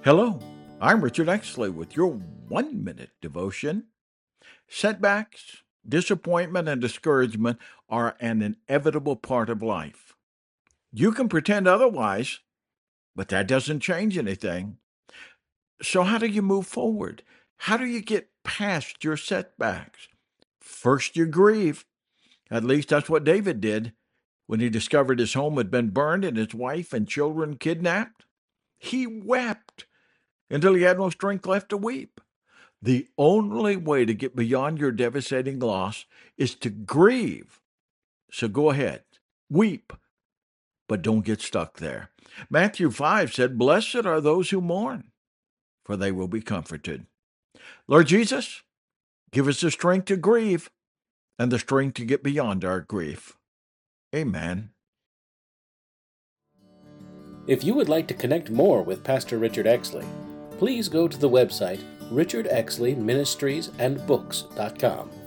Hello, I'm Richard Exley with your 1 minute devotion. Setbacks, disappointment, and discouragement are an inevitable part of life. You can pretend otherwise, but that doesn't change anything. So, how do you move forward? How do you get past your setbacks? First, you grieve. At least that's what David did when he discovered his home had been burned and his wife and children kidnapped. He wept until he had no strength left to weep. The only way to get beyond your devastating loss is to grieve. So go ahead, weep, but don't get stuck there. Matthew 5 said, "Blessed are those who mourn, for they will be comforted." Lord Jesus, give us the strength to grieve and the strength to get beyond our grief. Amen. If you would like to connect more with Pastor Richard Exley, please go to the website richardexleyministriesandbooks.com.